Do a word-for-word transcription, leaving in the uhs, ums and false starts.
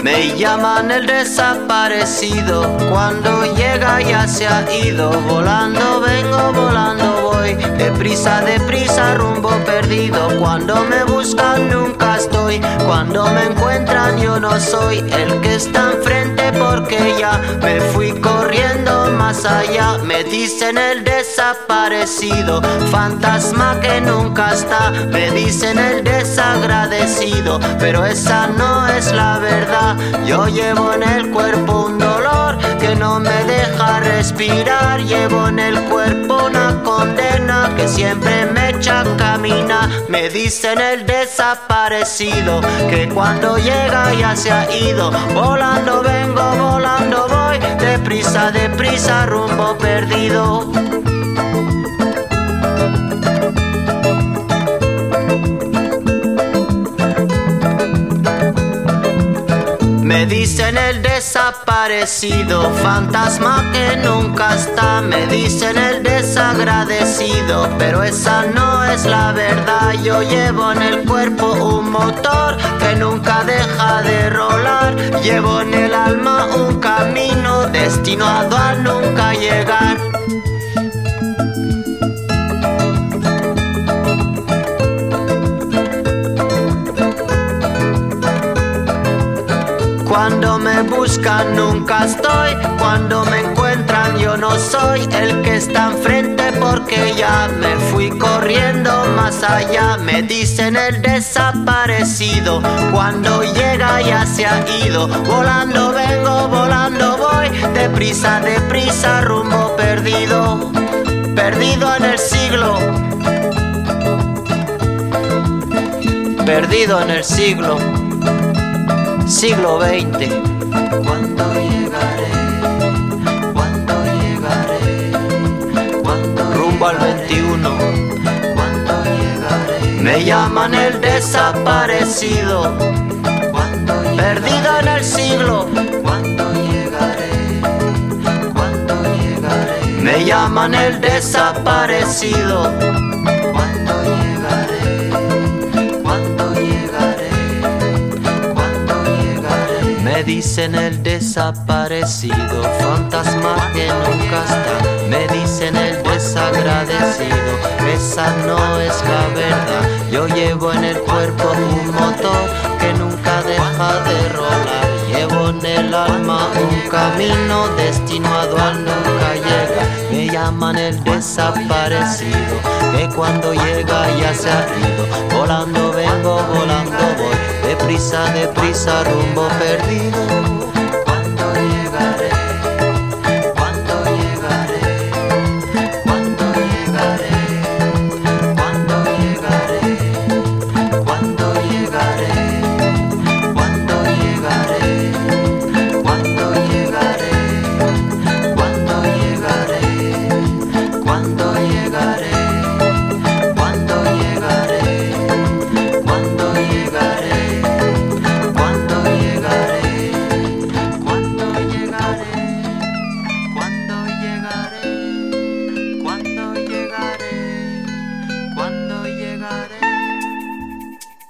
Me llaman el desaparecido, cuando llega ya se ha ido. Volando vengo, volando voy, deprisa, deprisa, rumbo perdido. Cuando me buscan nunca estoy, cuando me encuentran yo no soy el que está enfrente, porque ya me fui corriendo más allá. Me dicen el desaparecido, fantasma que nunca está. Me dicen el desagradecido, pero esa no es la verdad. Yo llevo en el cuerpo un dolor que no me deja respirar. Llevo en el cuerpo una condena que siempre me echa a caminar. Me dicen el desaparecido, que cuando llega ya se ha ido. Volando vengo, volando voy, deprisa, deprisa, rumbo perdido. Me dicen el desaparecido, fantasma que nunca está. Me dicen el desagradecido, pero esa no es la verdad. Yo llevo en el cuerpo un motor que nunca deja de rolar. Llevo en el alma un camino destinado a nunca llegar. Cuando me buscan nunca estoy, cuando me encuentran yo no soy el que está enfrente, porque ya me fui corriendo más allá. Me dicen el desaparecido, cuando llega ya se ha ido. Volando vengo, volando voy, deprisa, deprisa, rumbo perdido. Perdido en el siglo, perdido en el siglo Siglo veinte. ¿Cuándo llegaré? ¿Cuándo llegaré? ¿Cuándo rumbo al veintiuno? ¿Cuándo llegaré? Me llaman el desaparecido, ¿Cuándo llegaré? perdido en el siglo. ¿Cuándo llegaré? ¿Cuándo llegaré? Me llaman el desaparecido. ¿Cuándo llegaré? ¿Cuándo llegaré? ¿Cuándo llegaré? Me dicen el desaparecido, fantasma que nunca está. Me dicen el desagradecido, esa no es la verdad. Yo llevo en el cuerpo un motor que nunca deja de rolar. Llevo en el alma un camino destinado a nunca llegar. Me llaman el desaparecido, que cuando llega ya se ha ido. Volando vengo, volando voy, deprisa, deprisa, rumbo perdido.